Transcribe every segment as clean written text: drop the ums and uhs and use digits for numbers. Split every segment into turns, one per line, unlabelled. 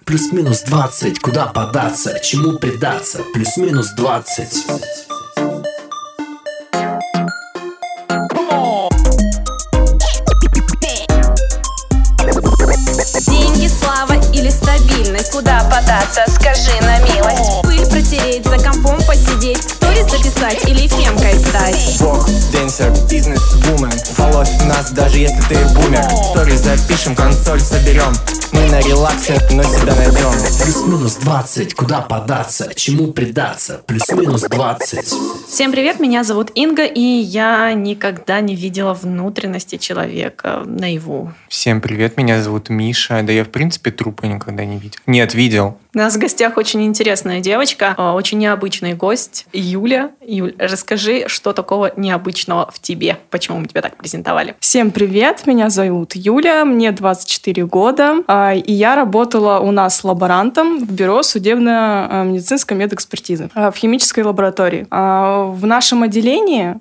Плюс-минус 20, куда податься, чему предаться? Плюс-минус 20.
Деньги, слава или стабильность? Куда податься, скажи на милость. Пыль протереть, за компом посидеть, сторис записать или фемкой стать.
Бог, денсер, бизнес-вумен. Фоловь нас, даже если ты бумер. Сторис запишем, консоль соберем. Мы на релаксе, но себя найдем.
Плюс-минус 20, куда податься, чему предаться? Плюс-минус 20.
Всем привет, меня зовут Инга, и я никогда не видела внутренности человека наяву.
Всем привет, меня зовут Миша. Да я, в принципе, трупа никогда не видел. Нет, видел.
У нас в гостях очень интересная девочка, очень необычный гость Юля. Юль, расскажи, что такого необычного в тебе? Почему мы тебя так презентовали?
Всем привет, меня зовут Юля, мне 24 года, и я работала у нас лаборантом в бюро судебно-медицинской медэкспертизы в химической лаборатории. В нашем отделении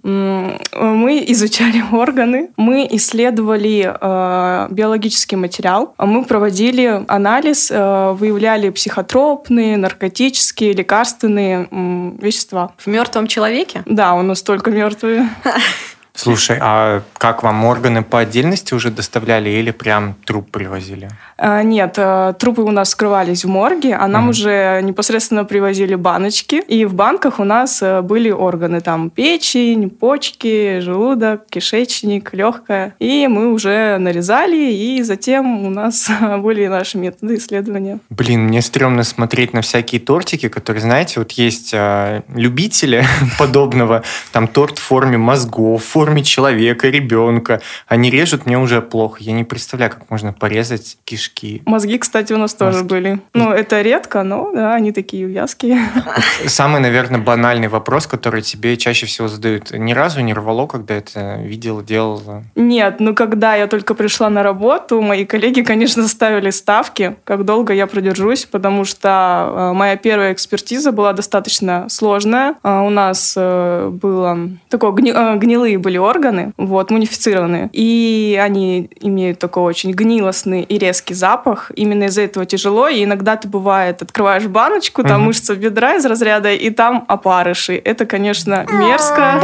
мы изучали органы, мы исследовали биологический материал, мы проводили анализ, выявляли психотропные, наркотические, лекарственные вещества.
В мертвом человеке?
Да, у нас только мертвые.
Слушай, а как вам органы по отдельности уже доставляли или прям труп привозили?
Нет, трупы у нас скрывались в морге, а нам уже непосредственно привозили баночки. И в банках у нас были органы. Там печень, почки, желудок, кишечник, легкое. И мы уже нарезали, и затем у нас были наши методы исследования.
Блин, мне стрёмно смотреть на всякие тортики, которые, знаете, вот есть любители подобного. Там торт в форме мозгов, в форме человека, ребенка. Они режут, мне уже плохо. Я не представляю, как можно порезать кишки.
Мозги, кстати, у нас тоже были. Ну, это редко, но да, они такие вязкие.
Самый, наверное, банальный вопрос, который тебе чаще всего задают. Ни разу не рвало, когда это видела, делала?
Нет, ну когда я только пришла на работу, мои коллеги, конечно, ставили ставки, как долго я продержусь, потому что моя первая экспертиза была достаточно сложная. У нас было такое гнилые были органы, вот, мумифицированные, и они имеют такой очень гнилостный и резкий запах. Именно из-за этого тяжело, и иногда ты, бывает, открываешь баночку, там мышца бедра из разряда, и там опарыши. Это, конечно, мерзко.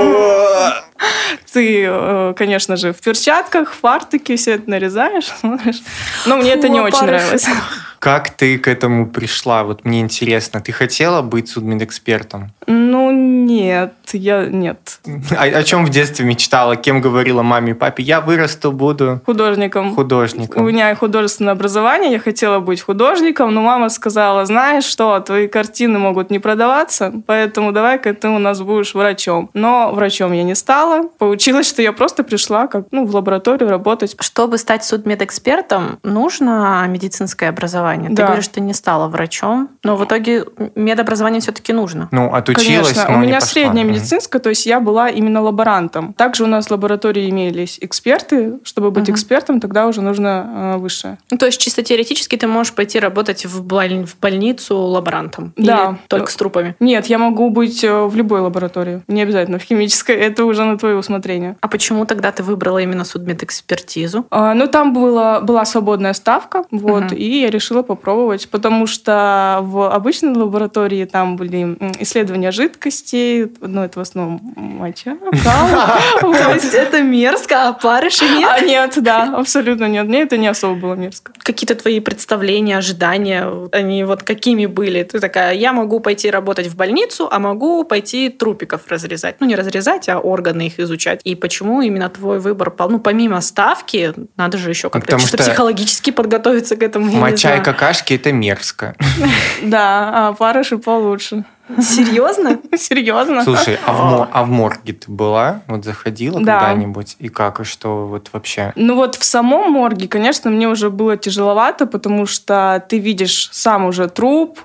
Ты, конечно же, в перчатках, в фартуке все это нарезаешь, смотришь. Но мне это не очень нравилось.
Как ты к этому пришла? Вот мне интересно. Ты хотела быть судмедэкспертом?
Ну, нет, нет.
О чем в детстве мечтала? Кем говорила маме и папе? Я вырасту, буду...
Художником.
Художником.
У меня художественное образование, я хотела быть художником, но мама сказала, знаешь что, твои картины могут не продаваться, поэтому давай-ка ты у нас будешь врачом. Но врачом я не стала. Получилось, что я просто пришла в лабораторию работать.
Чтобы стать судмедэкспертом, нужно медицинское образование. Ты говоришь, что не стала врачом, но в итоге медобразование все-таки нужно.
Ну, отучилась,
конечно.
но
у меня
не пошла.
средняя медицинская, то есть я была именно лаборантом. Также у нас в лаборатории имелись эксперты. Чтобы быть экспертом, тогда уже нужно высшее.
Ну, то есть чисто теоретически ты можешь пойти работать в больницу лаборантом?
Да.
Или только с трупами?
Нет, я могу быть в любой лаборатории. Не обязательно в химической. Это уже на твое усмотрение.
А почему тогда ты выбрала именно судмедэкспертизу?
Ну, там была свободная ставка, и я решила попробовать, потому что в обычной лаборатории там были исследования жидкостей, это в основном моча,
То есть это мерзко, а опарыши нет?
Нет, да, абсолютно нет. Мне это не особо было мерзко.
Какие-то твои представления, ожидания, они вот какими были? Ты такая, я могу пойти работать в больницу, а могу пойти трупиков разрезать. Ну, не разрезать, а органы их изучать. И почему именно твой выбор пал? Ну, помимо ставки, надо же еще как-то чисто психологически подготовиться к этому.
Моча и какашки – это мерзко.
Да, а опарыши получше.
Серьезно?
Серьезно.
Слушай, а в морге ты была? Вот заходила когда-нибудь? И как? И что вот вообще?
Ну вот в самом морге, конечно, мне уже было тяжеловато, потому что ты видишь сам уже труп,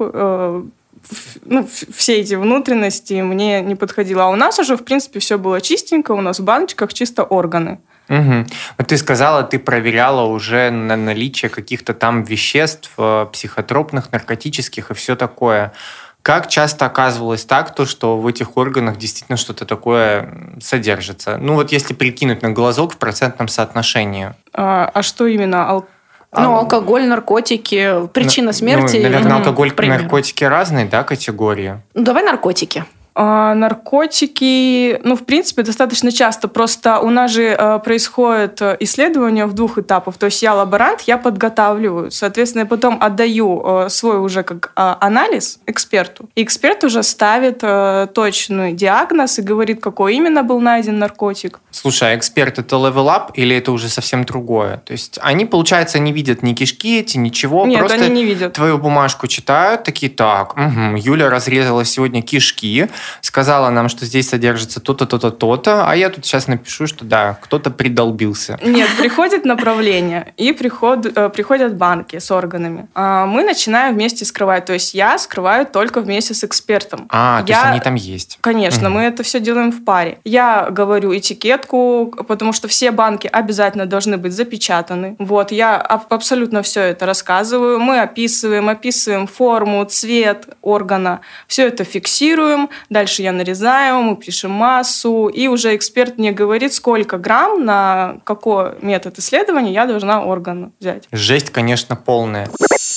все эти внутренности мне не подходило. А у нас уже, в принципе, все было чистенько, у нас в баночках чисто органы.
Вот ты сказала, ты проверяла уже на наличие каких-то там веществ, психотропных, наркотических и все такое. Как часто оказывалось так, что в этих органах действительно что-то такое содержится? Ну вот если прикинуть на глазок в процентном соотношении.
А что именно?
Ну, алкоголь, наркотики, причина смерти.
Наверное, алкоголь,
пример.
наркотики разные, да, категории?
Ну, давай наркотики.
Наркотики, в принципе, достаточно часто. Просто у нас же происходит исследование в 2 этапах. То есть я лаборант, я подготавливаю. Соответственно, я потом отдаю свой уже как анализ эксперту. И эксперт уже ставит точный диагноз и говорит, какой именно был найден наркотик.
Слушай, а эксперт — это level up или это уже совсем другое? То есть они, получается, не видят ни кишки эти, ничего.
Нет,
просто
они не видят.
Твою бумажку читают, такие, так, Юля разрезала сегодня кишки, сказала нам, что здесь содержится то-то, то-то, то-то, а я тут сейчас напишу, что да, кто-то придолбился.
Нет, приходит направление, и приходят банки с органами. Мы начинаем вместе скрывать. То есть я скрываю только вместе с экспертом.
То есть они там есть.
Конечно, мы это все делаем в паре. Я говорю этикетку, потому что все банки обязательно должны быть запечатаны. Вот, я абсолютно все это рассказываю. Мы описываем форму, цвет органа. Все это фиксируем. Дальше я нарезаю, мы пишем массу. И уже эксперт мне говорит, сколько грамм на какой метод исследования я должна орган взять.
Жесть, конечно, полная.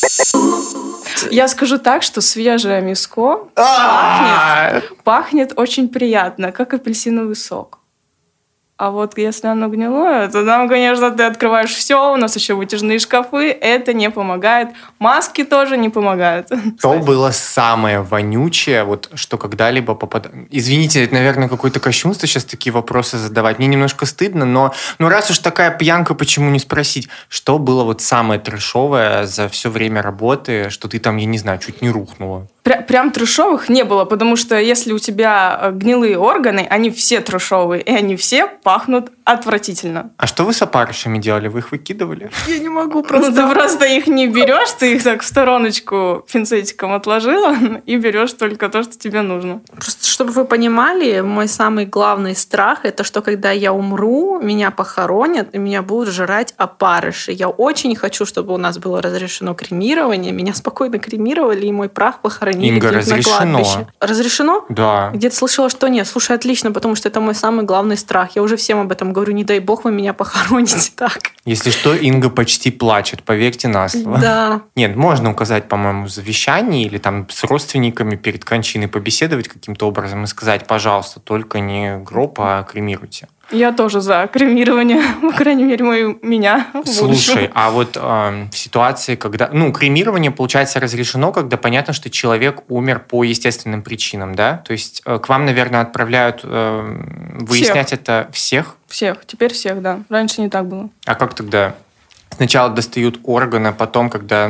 Я скажу так, что свежее мяско пахнет очень приятно, как апельсиновый сок. А вот если оно гнилое, то там, конечно, ты открываешь все, у нас еще вытяжные шкафы, это не помогает. Маски тоже не помогают.
Что было самое вонючее, вот, что когда-либо попадало? Извините, это, наверное, какое-то кощунство сейчас такие вопросы задавать. Мне немножко стыдно, но раз уж такая пьянка, почему не спросить, что было вот самое трэшовое за все время работы, что ты там, я не знаю, чуть не рухнула?
Прям трэшовых не было, потому что если у тебя гнилые органы, они все трэшовые, и они все пахнут отвратительно.
А что вы с опарышами делали? Вы их выкидывали?
Я не могу
Ты просто их не берешь, ты их так в стороночку пинцетиком отложила и берешь только то, что тебе нужно.
Просто, чтобы вы понимали, мой самый главный страх — это что, когда я умру, меня похоронят, и меня будут жрать опарыши. Я очень хочу, чтобы у нас было разрешено кремирование. Меня спокойно кремировали, и мой прах похоронили
Инга,
где-то на
разрешено.
кладбище. Разрешено?
Да.
Где-то слышала, что нет. Слушай, отлично, потому что это мой самый главный страх. Я уже всем об этом говорю. Не дай бог вы меня похороните так.
Если что, Инга почти плачет, поверьте на слово.
Да.
Нет, можно указать, по-моему, в завещании или там с родственниками перед кончиной побеседовать каким-то образом и сказать, пожалуйста, только не гроб, а кремируйте.
Я тоже за кремирование, по крайней мере, меня в будущем.
Слушай, а вот в ситуации, когда... кремирование, получается, разрешено, когда понятно, что человек умер по естественным причинам, да? То есть к вам, наверное, отправляют выяснять это всех?
Всех. Теперь всех, да. Раньше не так было.
А как тогда? Сначала достают органы, а потом, когда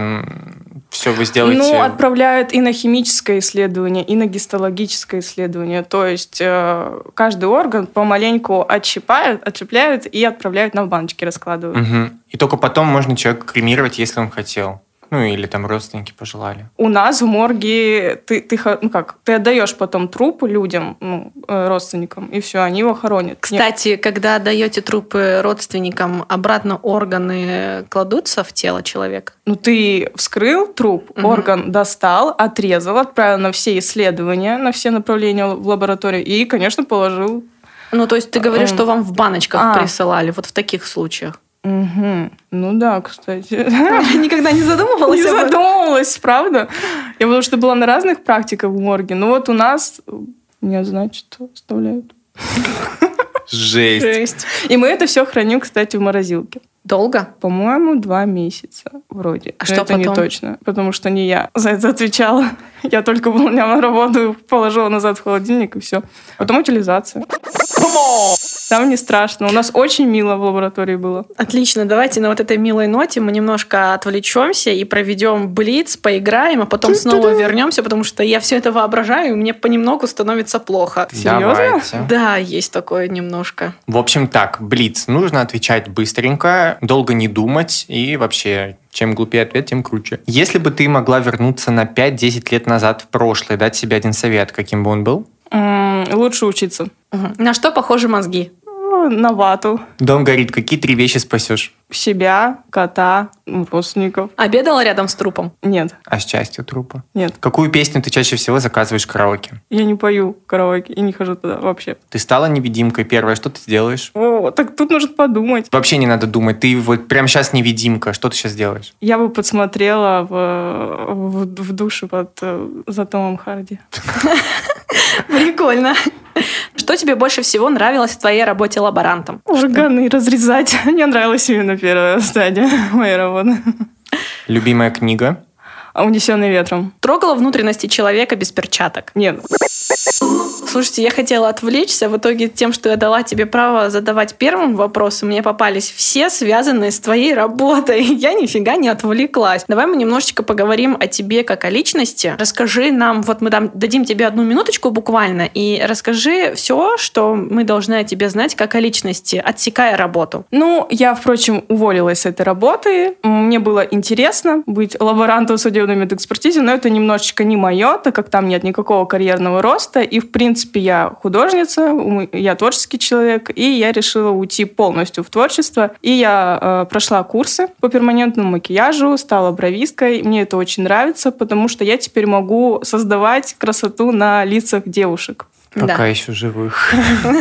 все вы сделаете...
Отправляют и на химическое исследование, и на гистологическое исследование. То есть каждый орган помаленьку отщепляют и отправляют на баночки, раскладывают.
Угу. И только потом можно человека кремировать, если он хотел. Или там родственники пожелали.
У нас в морге ты отдаешь потом труп людям, родственникам, и все, они его хоронят.
Кстати, когда отдаете трупы родственникам, обратно органы кладутся в тело человека?
Ты вскрыл труп, орган достал, отрезал, отправил на все исследования, на все направления в лабораторию и, конечно, положил.
То есть ты говоришь, что вам в баночках присылали, вот в таких случаях?
Угу. Да, кстати.
Никогда не задумывалась?
Не задумывалась, правда. Я потому что была на разных практиках в морге. У нас нет, значит, оставляют.
Жесть.
И мы это все храним, кстати, в морозилке.
Долго?
По-моему, 2 месяца вроде.
А что
это
потом?
Не точно, потому что не я за это отвечала. Я только выполняла работу, положила назад в холодильник и все. Потом утилизация. Там не страшно. У нас очень мило в лаборатории было.
Отлично. Давайте на вот этой милой ноте мы немножко отвлечемся и проведем блиц, поиграем, а потом снова вернемся, потому что я все это воображаю, и мне понемногу становится плохо.
Серьезно?
Давайте.
Да, есть такое немножко.
В общем, так, блиц. Нужно отвечать быстренько, долго не думать и вообще... Чем глупее ответ, тем круче. Если бы ты могла вернуться на 5-10 лет назад в прошлое, дать себе один совет, каким бы он был?
Лучше учиться.
На что похожи мозги?
На вату.
Дом горит. Какие 3 вещи спасешь?
Себя, кота, родственников.
Обедала рядом с трупом?
Нет,
А с частью трупа?
нет.
Какую песню ты чаще всего заказываешь в караоке?
Я не пою караоке и не хожу туда вообще.
Ты стала невидимкой первое, что ты делаешь?
О, так тут нужно подумать.
Вообще не надо думать, ты вот прямо сейчас невидимка, что ты сейчас делаешь?
Я бы подсмотрела в душе за Томом Харди.
Прикольно. Что тебе больше всего нравилось в твоей работе лаборантом?
Органы разрезать. Мне нравилась именно первая стадия моей работы.
Любимая книга?
«Унесенный ветром».
Трогала внутренности человека без перчаток?
Нет.
Слушайте, я хотела отвлечься. В итоге тем, что я дала тебе право задавать первым вопросы, мне попались все связанные с твоей работой. Я нифига не отвлеклась. Давай мы немножечко поговорим о тебе как о личности. Расскажи нам, вот мы дадим тебе 1 минуточку буквально, и расскажи все, что мы должны о тебе знать как о личности, отсекая работу.
Ну, я, впрочем, уволилась с этой работы. Мне было интересно быть лаборантом в судебной медэкспертизе, но это немножечко не мое, так как там нет никакого карьерного роста. И, в принципе, я художница, я творческий человек, и я решила уйти полностью в творчество. И я прошла курсы по перманентному макияжу, стала бровисткой. Мне это очень нравится, потому что я теперь могу создавать красоту на лицах девушек.
Пока еще живых.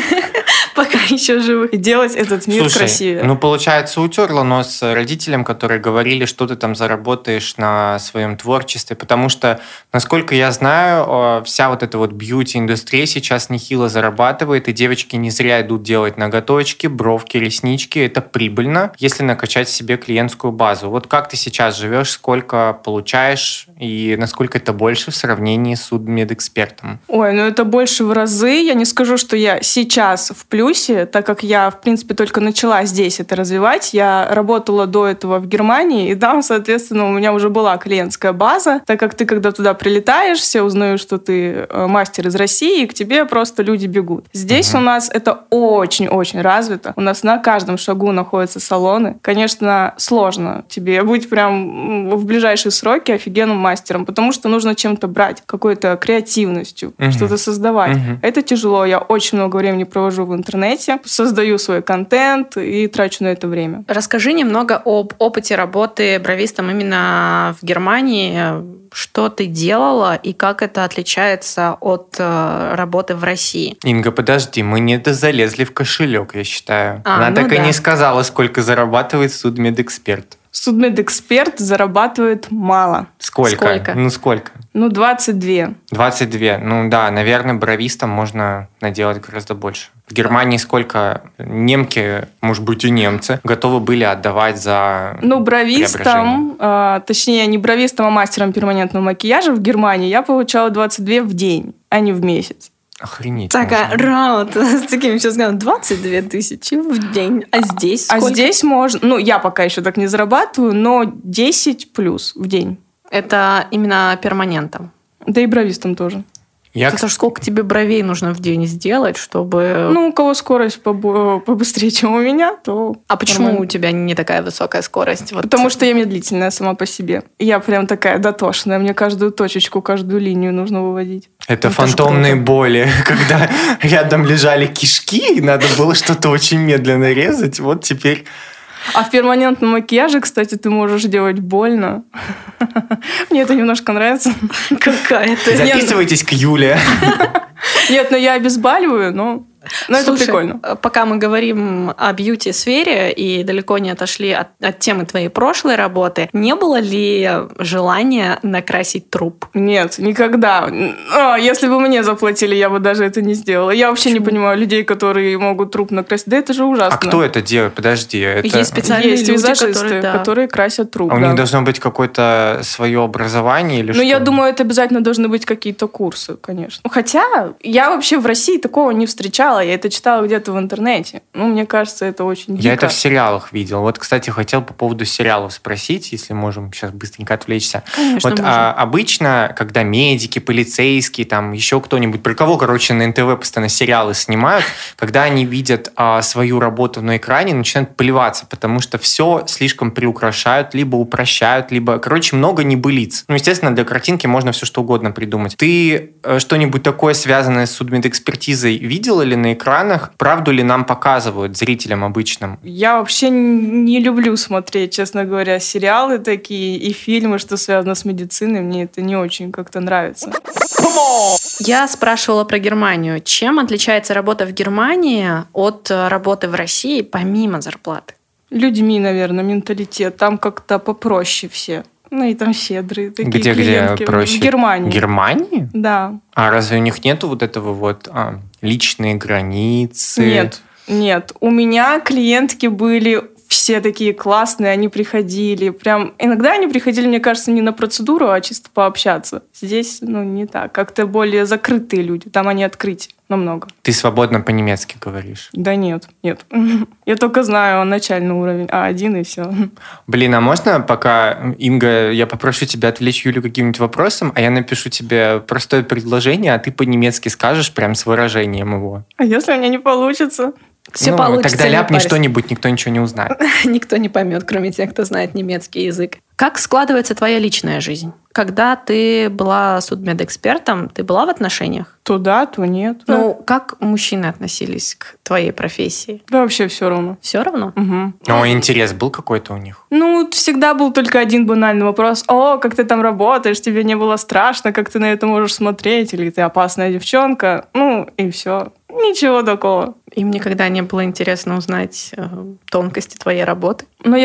Пока еще живых.
И делать этот мир
Слушай,
красивее.
ну, получается, утерла нос родителям, которые говорили, что ты там заработаешь на своем творчестве, потому что, насколько я знаю, вся вот эта вот бьюти-индустрия сейчас нехило зарабатывает, и девочки не зря идут делать ноготочки, бровки, реснички. Это прибыльно, если накачать себе клиентскую базу. Вот как ты сейчас живешь, сколько получаешь, и насколько это больше в сравнении с судмедэкспертом?
Ой, ну это больше в разы. Я не скажу, что я сейчас в плюсе, так как я, в принципе, только начала здесь это развивать. Я работала до этого в Германии, и там, соответственно, у меня уже была клиентская база, так как ты, когда туда прилетаешь, все узнают, что ты мастер из России, и к тебе просто люди бегут. Здесь у нас это очень-очень развито. У нас на каждом шагу находятся салоны. Конечно, сложно тебе быть прям в ближайшие сроки офигенным мастером, потому что нужно чем-то брать, какой-то креативностью, что-то создавать. Это тяжело. Я очень много времени провожу в интернете, создаю свой контент и трачу на это время.
Расскажи немного об опыте работы бровистом именно в Германии. Что ты делала и как это отличается от работы в России?
Инга, подожди, мы не залезли в кошелек, я считаю. Она
ну
так и
да.
не сказала, сколько зарабатывает судмедэксперт.
Судмедэксперт зарабатывает мало.
Сколько? Ну, сколько?
22.
22. Ну да, наверное, бровистам можно наделать гораздо больше. В Германии сколько немки, может быть, и немцы, готовы были отдавать за
бровистом, точнее, не бровистом, а мастером перманентного макияжа в Германии я получала 22 в день, а не в месяц.
Охренеть.
Такая раунд с таким сейчас сказала 22 тысячи в день. А здесь сколько?
А здесь можно, я пока еще так не зарабатываю, но 10 плюс в день.
Это именно перманентом.
Да и бровистом тоже.
Это ж сколько тебе бровей нужно в день сделать, чтобы...
У кого скорость побыстрее, чем у меня, то...
А почему
нормально.
у тебя не такая высокая скорость?
Потому что я медлительная сама по себе. Я прям такая дотошная. Мне каждую точечку, каждую линию нужно выводить.
Это фантомные боли, когда рядом лежали кишки, и надо было что-то очень медленно резать. Вот теперь...
А в перманентном макияже, кстати, ты можешь делать больно. Мне это немножко нравится.
Какая-то...
Записывайтесь к Юле.
Нет, я обезболиваю, но это
Слушай,
прикольно.
Пока мы говорим о бьюти-сфере и далеко не отошли от темы твоей прошлой работы, не было ли желания накрасить труп?
Нет, никогда. Если бы мне заплатили, я бы даже это не сделала. Я вообще не понимаю людей, которые могут труп накрасить. Да это же ужасно.
А кто это делает? Подожди.
Есть специальные
Есть
люди,
визажисты, которые красят труп.
А у них должно быть какое-то свое образование или что?
Я думаю, это обязательно должны быть какие-то курсы, конечно. Хотя я вообще в России такого не встречала. Я это читала где-то в интернете. Мне кажется, это очень дико.
Я это в сериалах видел. Вот, кстати, хотел по поводу сериалов спросить, если можем сейчас быстренько отвлечься.
Конечно,
вот обычно, когда медики, полицейские, там еще кто-нибудь, про кого, на НТВ постоянно сериалы снимают, когда они видят свою работу на экране, начинают плеваться, потому что все слишком приукрашают, либо упрощают, либо, много небылиц. Естественно, для картинки можно все что угодно придумать. Ты что-нибудь такое, связанное с судмедэкспертизой, видела ли на экранах, правду ли нам показывают, зрителям обычным?
Я вообще не люблю смотреть, честно говоря, сериалы такие и фильмы, что связано с медициной. Мне это не очень как-то нравится.
Я спрашивала про Германию. Чем отличается работа в Германии от работы в России помимо зарплаты?
Людьми, наверное, менталитет. Там как-то попроще все. Ну и там щедрые такие
Где
клиентки.
проще?
В Германии.
В Германии?
Да.
А разве у них нету вот этого вот личные границы?
Нет. У меня клиентки были все такие классные, они приходили. Прям иногда они приходили, мне кажется, не на процедуру, а чисто пообщаться. Здесь, не так. Как-то более закрытые люди. Там они открыты намного.
Ты свободно по-немецки говоришь?
Да нет. Я только знаю начальный уровень А1 и все.
Блин, а можно пока, Инга, я попрошу тебя отвлечь Юлю каким-нибудь вопросом, а я напишу тебе простое предложение, а ты по-немецки скажешь прям с выражением его.
А если у меня не получится?
Все получится.
Тогда
не
ляпни
парься.
что-нибудь, никто ничего не узнает.
Никто не поймет, кроме тех, кто знает немецкий язык. Как складывается твоя личная жизнь? Когда ты была судмедэкспертом, ты была в отношениях?
То да, то нет.
Как мужчины относились к твоей профессии?
Да вообще все равно.
Все равно?
Угу.
Но интерес был какой-то у них?
Всегда был только один банальный вопрос. О, как ты там работаешь, тебе не было страшно, как ты на это можешь смотреть, или ты опасная девчонка. И все. Ничего такого.
Им никогда не было интересно узнать тонкости твоей работы?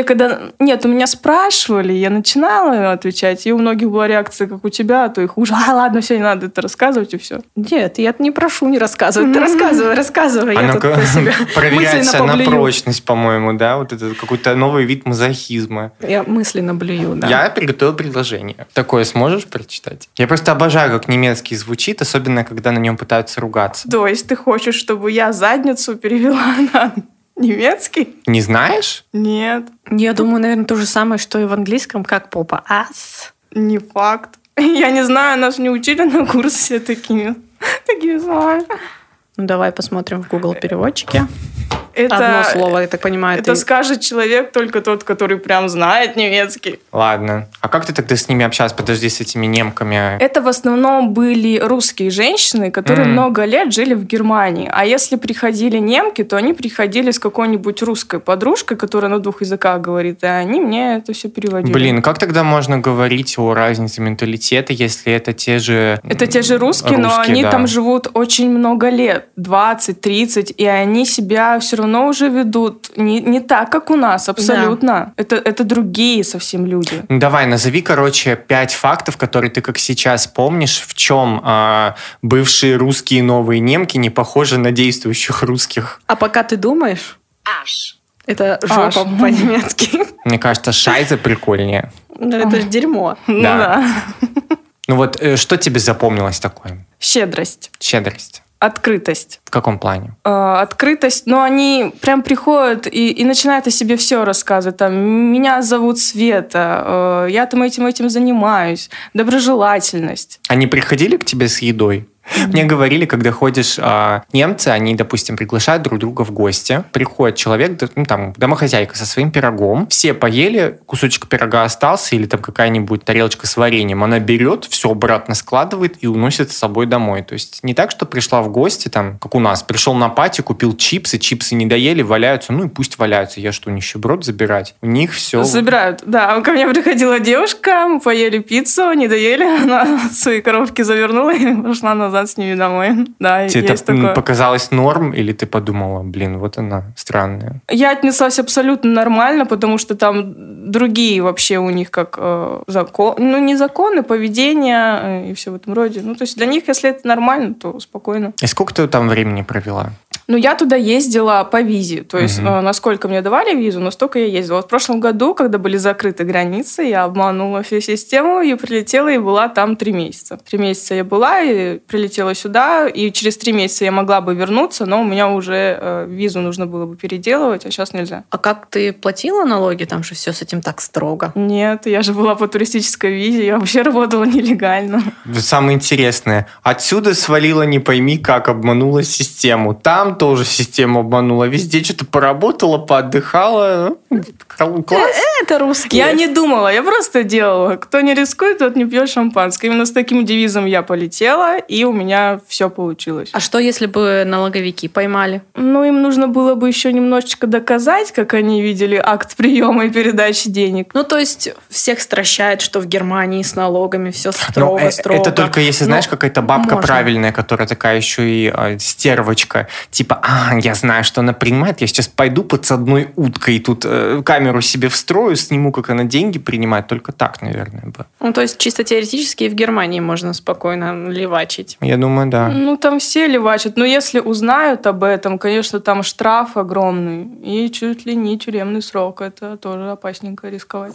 Нет, у меня спрашивали, я начинала отвечать, и у многих была реакция, как у тебя, то их уже, ладно, все, не надо это рассказывать, и все.
Нет, я не прошу не рассказывать. Ты рассказывай.
Она
Я тут про себя
проверяется
мысленно
на
поблюю.
прочность, по-моему, да? Вот это какой-то новый вид мазохизма.
Я мысленно блюю, да.
Я приготовил предложение. Такое сможешь прочитать? Я просто обожаю, как немецкий звучит, особенно, когда на нем пытаются ругаться.
То есть ты хочешь, чтобы я задницу перевела на немецкий?
Не знаешь?
Нет,
Я думаю, наверное, то же самое, что и в английском, как попа. Ас.
не факт. Я не знаю, нас не учили на курсе такими словами.
Давай посмотрим в Google переводчике.
Это,
Одно слово, я так понимаю.
это скажет человек только тот, который прям знает немецкий.
Ладно. А как ты тогда с ними общалась? Подожди, с этими немками.
Это в основном были русские женщины, которые много лет жили в Германии. А если приходили немки, то они приходили с какой-нибудь русской подружкой, которая на 2 языках говорит, и они мне это все переводили.
Блин, как тогда можно говорить о разнице менталитета, если это те же...
Это те же русские, но они
да.
там живут очень много лет, 20-30, и они себя все равно уже ведут не так, как у нас, абсолютно. Да. Это другие совсем люди.
Давай, назови, 5 фактов, которые ты как сейчас помнишь, в чем бывшие русские новые немки не похожи на действующих русских.
А пока ты думаешь... Это жопа по-немецки.
Мне кажется, шайза прикольнее.
Это же дерьмо.
Да.
Что тебе запомнилось такое?
Щедрость. Открытость.
В каком плане?
Открытость, но они прям приходят и начинают о себе все рассказывать. Там, меня зовут Света, я там этим занимаюсь. Доброжелательность.
Они приходили к тебе с едой? Мне говорили, когда ходишь, немцы, они, допустим, приглашают друг друга в гости. Приходит человек, домохозяйка со своим пирогом. Все поели, кусочек пирога остался или там какая-нибудь тарелочка с вареньем. Она берет, все обратно складывает и уносит с собой домой. То есть не так, что пришла в гости, как у нас, пришел на пати, купил чипсы не доели, валяются. И пусть валяются. Я что, нищеброд забирать? У них все...
Забирают, да. Ко мне приходила девушка, мы поели пиццу, не доели, она свои коробки завернула и пошла назад с ними домой. Да,
тебе
есть
это
такое.
Показалось норм, или ты подумала, вот она странная?
Я отнеслась абсолютно нормально, потому что там другие вообще у них как не законы, поведение и все в этом роде. То есть для них, если это нормально, то спокойно.
И сколько ты там времени провела?
Я туда ездила по визе. То есть, насколько мне давали визу, настолько я ездила. В прошлом году, когда были закрыты границы, я обманула всю систему и прилетела, и была там 3 месяца. 3 месяца я была, и прилетела сюда, и через 3 месяца я могла бы вернуться, но у меня уже визу нужно было бы переделывать, а сейчас нельзя.
А как ты платила налоги? Там же все с этим так строго.
Нет, я же была по туристической визе, я вообще работала нелегально.
Самое интересное, отсюда свалила не пойми как, обманула систему. Там тоже систему обманула. Везде что-то поработала, поотдыхала. Класс.
Это русские.
Я не думала, я просто делала. Кто не рискует, тот не пьет шампанское. Именно с таким девизом я полетела, и у меня все получилось.
А что, если бы налоговики поймали?
Ну, им нужно было бы еще немножечко доказать, как они видели акт приема и передачи денег.
Ну, то есть всех стращает, что в Германии с налогами все строго-строго.
Это только если, знаешь, какая-то бабка правильная, которая такая еще и стервочка. Типа, я знаю, что она принимает, я сейчас пойду подсадной уткой, тут камеру себе встрою, сниму, как она деньги принимает. Только так, наверное, бы.
Ну, то есть чисто теоретически и в Германии можно спокойно левачить.
Я думаю, да.
Ну, там все левачат. Но если узнают об этом, конечно, там штраф огромный. И чуть ли не тюремный срок. Это тоже опасненько рисковать.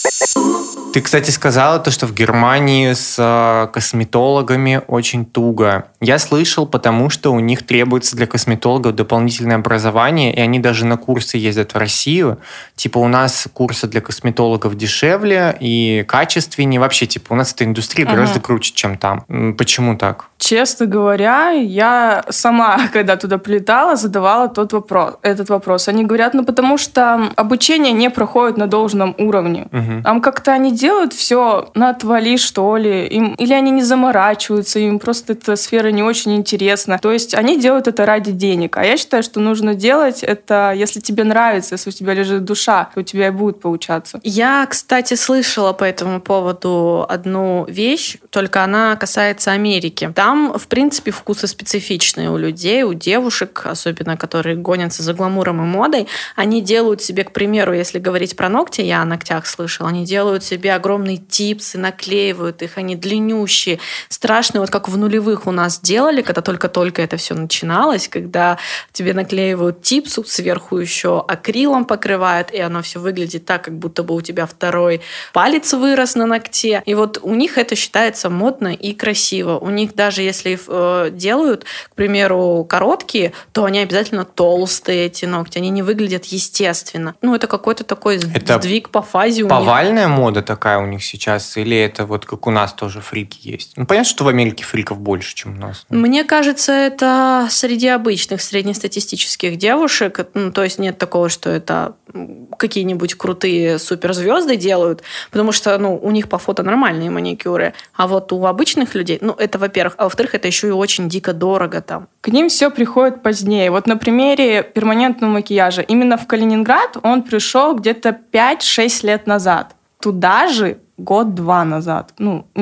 Ты, кстати, сказала то, что в Германии с косметологами очень туго. Я слышал, потому что у них требуется для косметологов дополнительное образование, и они даже на курсы ездят в Россию. Типа у нас курсы для косметологов дешевле и качественнее. Вообще, типа у нас эта индустрия гораздо круче, чем там. Почему так?
Честно говоря, я сама, когда туда прилетала, задавала этот вопрос. Они говорят, потому что обучение не проходит на должном уровне. Там как-то они делают все на отвали, что ли. Или они не заморачиваются, им просто эта сфера не очень интересна. То есть они делают это ради денег. А я считаю, что нужно делать это, если тебе нравится, если у тебя лежит душа, то у тебя и будет получаться.
Я, кстати, слышала по этому поводу одну вещь, только она касается Америки. Там, в принципе, вкусы специфичные у людей, у девушек, особенно которые гонятся за гламуром и модой. Они делают себе, к примеру, если говорить про ногти, я о ногтях слышала, они делают себе огромные типсы, наклеивают их, они длиннющие, страшные, вот как в нулевых у нас делали, когда только-только это все начиналось, когда тебе наклеивают типсу, сверху еще акрилом покрывают, и оно все выглядит так, как будто бы у тебя второй палец вырос на ногте. И вот у них это считается модно и красиво. У них даже если делают, к примеру, короткие, то они обязательно толстые, эти ногти, они не выглядят естественно. Ну, это какой-то такой сдвиг по фазе у них.
Повальная мода такая у них сейчас? Или это вот как у нас тоже фрики есть? Ну, понятно, что в Америке фриков больше, чем у нас.
Мне кажется, это среди обычных среднестатистических девушек. Ну, то есть нет такого, что это какие-нибудь крутые суперзвезды делают, потому что у них по фото нормальные маникюры. А вот у обычных людей, это, во-первых. А во-вторых, это еще и очень дико дорого там.
К ним все приходит позднее. Вот на примере перманентного макияжа. Именно в Калининград он пришел где-то 5-6 лет назад. Туда же год-два назад.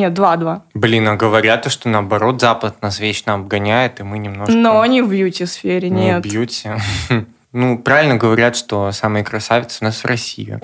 2.
Блин, а говорят, что наоборот Запад нас вечно обгоняет, и мы немножко...
Но не в бьюти-сфере, нет.
Не в бьюти. Правильно говорят, что самые красавицы у нас в России.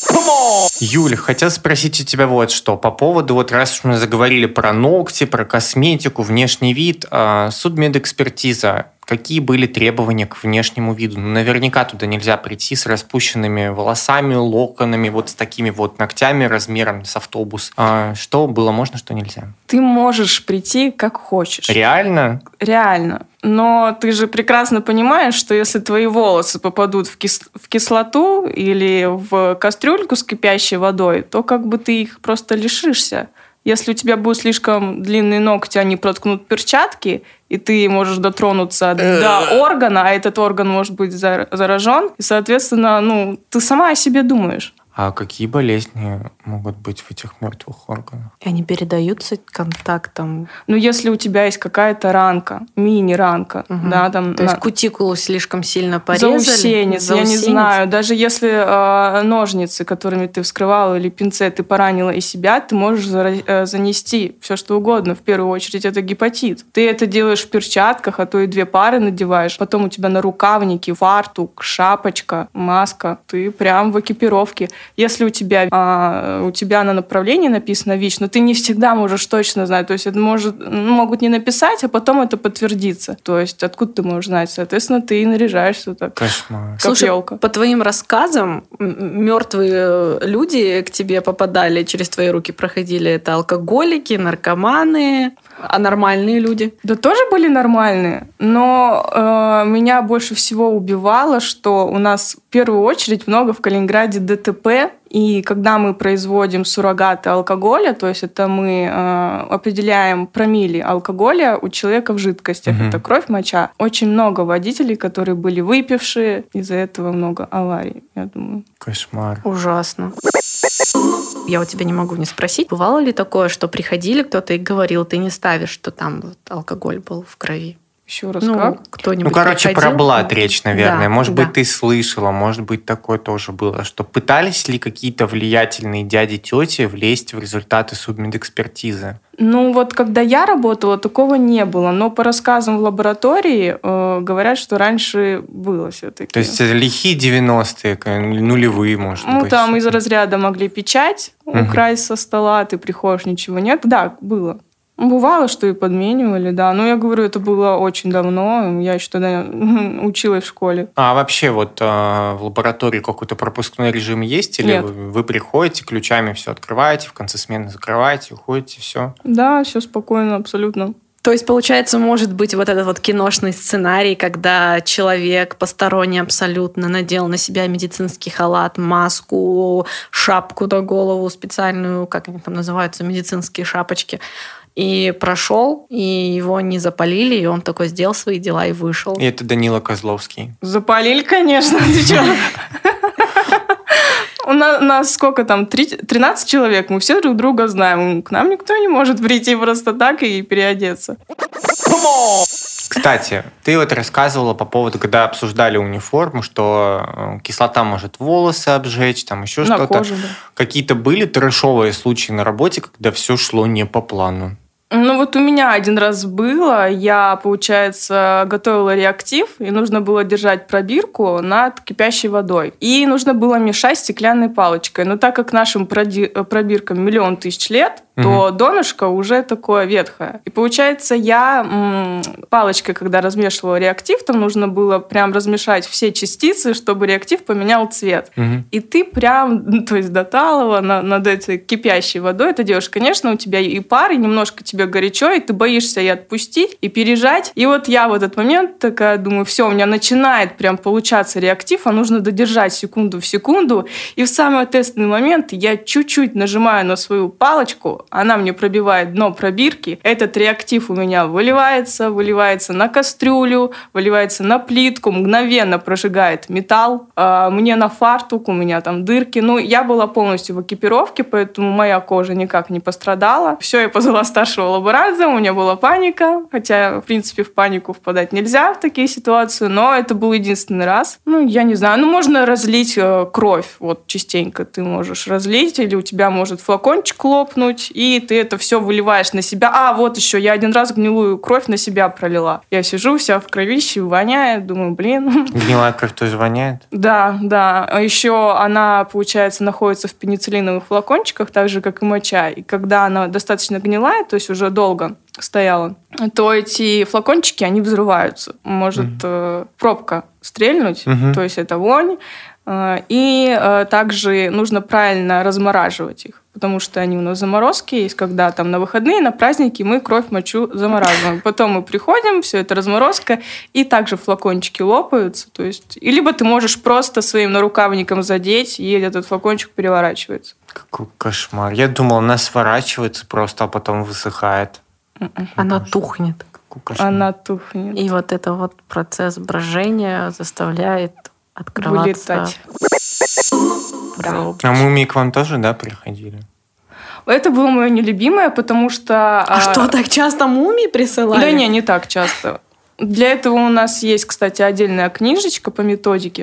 Юль, хотел спросить у тебя вот что. По поводу, вот раз уж мы заговорили про ногти, про косметику, внешний вид, судмедэкспертиза. Какие были требования к внешнему виду? Наверняка туда нельзя прийти с распущенными волосами, локонами, вот с такими вот ногтями размером с автобус. Что было можно, что нельзя?
Ты можешь прийти как хочешь.
Реально?
Реально. Но ты же прекрасно понимаешь, что если твои волосы попадут в кислоту или в кастрюльку с кипящей водой, то как бы ты их просто лишишься. Если у тебя будут слишком длинные ногти, они проткнут перчатки, и ты можешь дотронуться до органа, а этот орган может быть заражен, и, соответственно, ты сама о себе думаешь.
А какие болезни могут быть в этих мертвых органах?
И они передаются контактом?
Если у тебя есть какая-то ранка, мини-ранка, да, там...
То есть кутикулу слишком сильно порезали?
Заусенец, я не знаю. Даже если ножницы, которыми ты вскрывала, или пинцеты поранила и себя, ты можешь занести все что угодно. В первую очередь это гепатит. Ты это делаешь в перчатках, а то и 2 пары надеваешь. Потом у тебя нарукавники, фартук, шапочка, маска. Ты прям в экипировке. Если у тебя на направлении написано ВИЧ, но ты не всегда можешь точно знать. То есть это могут не написать, а потом это подтвердится. То есть откуда ты можешь знать? Соответственно, ты и наряжаешься так.
Кошмар.
Как
Слушай,
елка.
По твоим рассказам, мертвые люди к тебе попадали, через твои руки проходили. Это алкоголики, наркоманы, а нормальные люди?
Да тоже были нормальные. Но меня больше всего убивало, что у нас В первую очередь много в Калининграде ДТП, и когда мы производим суррогаты алкоголя, то есть это мы определяем промилле алкоголя у человека в жидкостях, это кровь, моча. Очень много водителей, которые были выпившие, из-за этого много аварий, я думаю.
Кошмар.
Ужасно. Я у тебя не могу не спросить, бывало ли такое, что приходили кто-то и говорил, ты не ставишь, что там вот алкоголь был в крови?
Еще раз как?
Кто-нибудь
короче,
приходил?
про блат речь, наверное.
Да,
может
да.
быть, ты слышала, может быть, такое тоже было. Что пытались ли какие-то влиятельные дяди-тети влезть в результаты судмедэкспертизы?
Ну вот когда я работала, такого не было. Но по рассказам в лаборатории говорят, что раньше было все-таки.
То есть лихие 90-е, нулевые, может быть.
Ну там из разряда могли печать украсть со стола, ты приходишь, ничего нет. Да, было. Бывало, что и подменивали, да. Но я говорю, это было очень давно. Я еще тогда училась в школе.
А вообще вот в лаборатории какой-то пропускной режим есть? Или
Нет.
вы приходите, ключами все открываете, в конце смены закрываете, уходите, все?
Да, все спокойно, абсолютно.
То есть, получается, может быть вот этот вот киношный сценарий, когда человек посторонний абсолютно надел на себя медицинский халат, маску, шапку на голову специальную, как они там называются, медицинские шапочки, и прошел, и его не запалили, и он такой сделал свои дела и вышел.
И это Данила Козловский.
Запалили, конечно. Ты чё? У нас сколько там? 13 человек. Мы все друг друга знаем. К нам никто не может прийти просто так и переодеться.
Кстати, ты вот рассказывала по поводу, когда обсуждали униформу, что кислота может волосы обжечь, там еще
На
что-то.
коже, да.
Какие-то были трэшовые случаи на работе, когда все шло не по плану?
Ну вот у меня один раз было, я, получается, готовила реактив, и нужно было держать пробирку над кипящей водой. И нужно было мешать стеклянной палочкой. Но так как нашим пробиркам 1 000 000 лет, то донышко уже такое ветхое. И получается, я палочкой, когда размешивала реактив, там нужно было прям размешать все частицы, чтобы реактив поменял цвет. И ты прям, то есть до талого над этой кипящей водой это делаешь. Конечно, у тебя и пар, и немножко тебе горячо, и ты боишься и отпустить, и пережать. И вот я в этот момент такая думаю, все, у меня начинает прям получаться реактив, а нужно додержать секунду в секунду. И в самый ответственный момент я чуть-чуть нажимаю на свою палочку, она мне пробивает дно пробирки, этот реактив у меня выливается на кастрюлю, выливается на плитку, мгновенно прожигает металл, мне на фартук, у меня там дырки. Ну, я была полностью в экипировке, поэтому моя кожа никак не пострадала. Все, я позвала старшего лаборанта, у меня была паника, хотя, в принципе, в панику впадать нельзя в такие ситуации, но это был единственный раз. Ну, я не знаю, можно разлить кровь, вот частенько ты можешь разлить, или у тебя может флакончик лопнуть, и ты это все выливаешь на себя. А, вот еще, я один раз гнилую кровь на себя пролила. Я сижу вся в кровище, воняет, думаю, блин.
Гнилая кровь тоже воняет?
Да. А еще она, получается, находится в пенициллиновых флакончиках, так же, как и моча. И когда она достаточно гнилая, то есть уже долго стояла, то эти флакончики, они взрываются. Может пробка стрельнуть, то есть это вонь. И также нужно правильно размораживать их, потому что они у нас заморозки есть, когда там на выходные, на праздники мы кровь, мочу замораживаем. Потом мы приходим, все это разморозка, и также флакончики лопаются. То есть, и либо ты можешь просто своим нарукавником задеть, и этот флакончик переворачивается.
Какой кошмар. Я думал, она сворачивается просто, а потом высыхает.
Она тухнет.
Какой кошмар.
Она тухнет.
И вот это вот процесс брожения заставляет открываться.
Вылетать.
Пробочки.
А мумии к вам тоже, да, приходили?
Это было мое нелюбимое, потому что...
А что, так часто мумии присылали?
Да не так часто. Для этого у нас есть, кстати, отдельная книжечка по методике.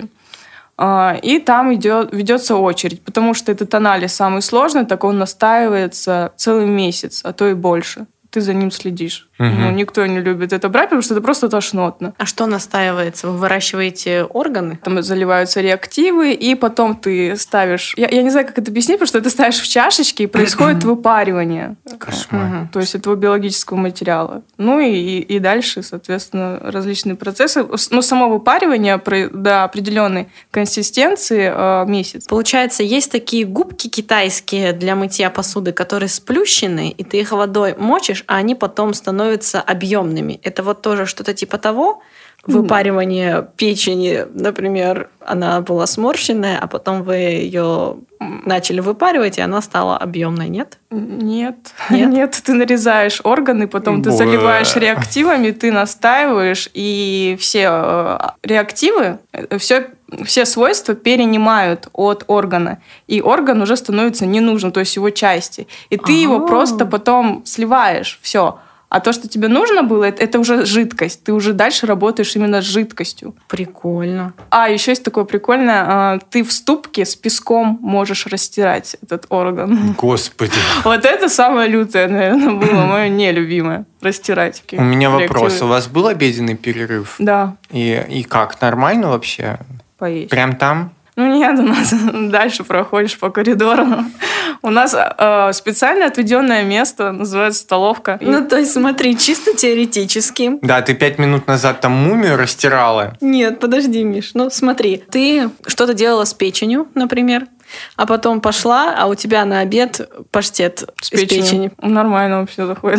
И там ведется очередь, потому что этот анализ самый сложный, так он настаивается целый месяц, а то и больше. Ты за ним следишь. Ну, никто не любит это брать, потому что это просто тошнотно.
А что настаивается? Вы выращиваете органы?
Там заливаются реактивы, и потом ты ставишь... Я не знаю, как это объяснить, потому что ты ставишь в чашечки, и происходит выпаривание.
Кошмар.
То есть этого биологического материала. Ну и дальше, соответственно, различные процессы. Но само выпаривание до определенной консистенции месяц.
Получается, есть такие губки китайские для мытья посуды, которые сплющены, и ты их водой мочишь, а они потом становятся объемными. Это вот тоже что-то типа того? выпаривание печени, например, она была сморщенная, а потом вы ее начали выпаривать, и она стала объемной, нет?
Нет. Ты нарезаешь органы, потом ты заливаешь реактивами, ты настаиваешь, и все реактивы, все свойства перенимают от органа, и орган уже становится не нужен, то есть его части. И ты его просто потом сливаешь, все. А то, что тебе нужно было, это уже жидкость. Ты уже дальше работаешь именно с жидкостью.
Прикольно.
Еще есть такое прикольное. Ты в ступке с песком можешь растирать этот орган.
Господи.
Вот это самое лютое, наверное, было мое нелюбимое. Растирать.
У меня вопрос. У вас был обеденный перерыв?
Да.
И как? Нормально вообще?
Поесть.
Прям там?
Нет, у нас дальше проходишь по коридору. У нас специально отведенное место, называется столовка.
То есть смотри, чисто теоретически.
Да, ты 5 минут назад там мумию растирала.
Нет, подожди, Миш. Смотри, ты что-то делала с печенью, например, а потом пошла, а у тебя на обед паштет с печени.
Нормально вообще заходит.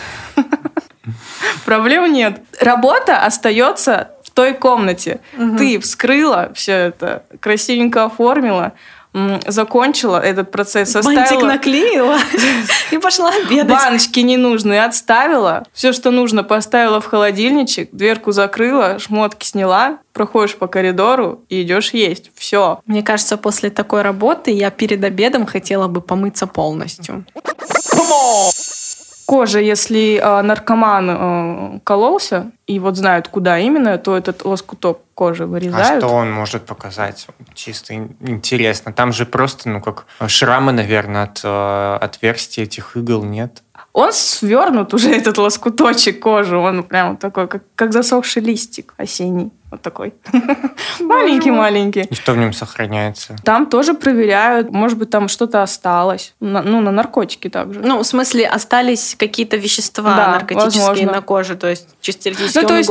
Проблем нет. Работа остается в той комнате. Ты вскрыла все это, красивенько оформила, закончила этот процесс,
бантик наклеила и пошла обедать.
Баночки ненужные отставила, все, что нужно, поставила в холодильничек, дверку закрыла, шмотки сняла, проходишь по коридору и идешь есть. Все.
Мне кажется, после такой работы я перед обедом хотела бы помыться полностью.
Кожа, если наркоман кололся, и вот знают, куда именно, то этот лоскуток кожи вырезают.
А что он может показать? Чисто интересно. Там же просто, как шрамы, наверное, от отверстий этих игл, нет?
Он свернут уже, этот лоскуточек кожи. Он прям такой, как засохший листик осенний. Вот такой. Маленький-маленький.
И что в нем сохраняется?
Там тоже проверяют. Может быть, там что-то осталось. На наркотики также.
В смысле, остались какие-то вещества наркотические на коже. То есть, чисто теоретически.
То есть,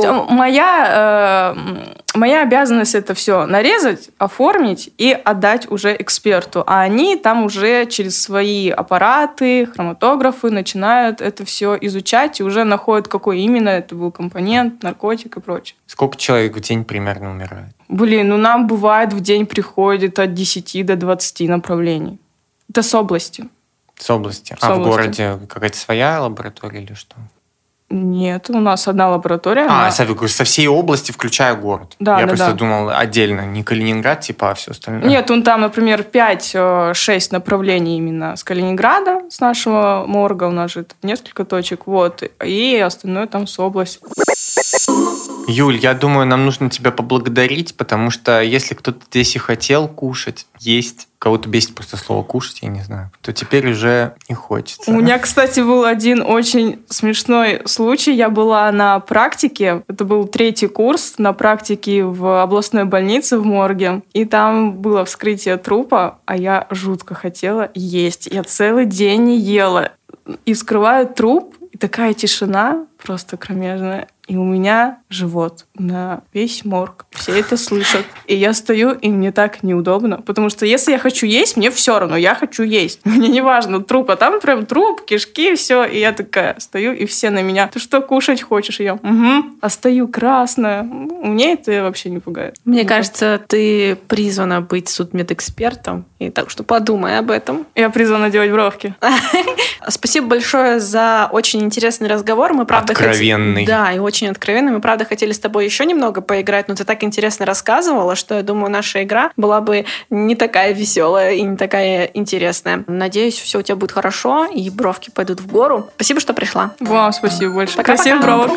моя обязанность это все нарезать, оформить и отдать уже эксперту. А они там уже через свои аппараты, хроматографы начинают это все изучать и уже находят, какой именно это был компонент, наркотик и прочее.
Сколько человек в день примерно умирает?
Нам бывает в день приходит от 10 до 20 направлений. Это с области.
С области? В городе какая-то своя лаборатория или что?
Нет, у нас одна лаборатория.
Со всей области, включая город.
Да,
Я просто думал отдельно, не Калининград, а все остальное.
Нет, там, например, 5-6 направлений именно с Калининграда, с нашего морга, у нас же несколько точек, и остальное там с области.
Юль, я думаю, нам нужно тебя поблагодарить, потому что если кто-то здесь и хотел кушать, есть, кого-то бесит просто слово «кушать», я не знаю, то теперь уже не хочется.
У меня, кстати, был один очень смешной случай. Я была на практике, это был 3-й курс, на практике в областной больнице в морге, и там было вскрытие трупа, а я жутко хотела есть. Я целый день не ела. И вскрываю труп, и такая тишина просто кромежная. И у меня живот на весь морг. Все это слышат. И я стою, и мне так неудобно. Потому что если я хочу есть, мне все равно, я хочу есть. Мне не важно труп, а там прям труп, кишки, все. И я такая стою, и все на меня. Ты что, кушать хочешь? И я, А стою красная. Мне это вообще не пугает.
Мне кажется, ты призвана быть судмедэкспертом. И так что подумай об этом.
Я призвана делать бровки.
Спасибо большое за очень интересный разговор. Мы, правда,
откровенный.
Да, и очень откровенный. Мы, правда, хотели с тобой еще немного поиграть, но ты так интересно рассказывала, что я думаю, наша игра была бы не такая веселая и не такая интересная. Надеюсь, все у тебя будет хорошо, и бровки пойдут в гору. Спасибо, что пришла.
Вам спасибо большое.
Пока-пока.
Красивых бровок.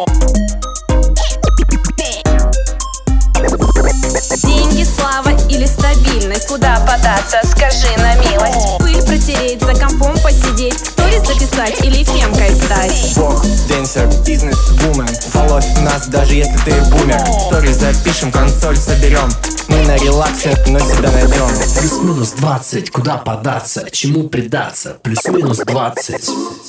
Деньги, слава или стабильность? Куда податься, скажи на милость. Пыль протереть, за компом посидеть, сторис записать или фемкой стать.
Бог, денсер, бизнес-вумен. Волос нас, даже если ты бумер. Сторис запишем, консоль соберем. Мы на релаксе, но себя найдем.
Плюс-минус 20, куда податься, чему предаться? Плюс-минус 20.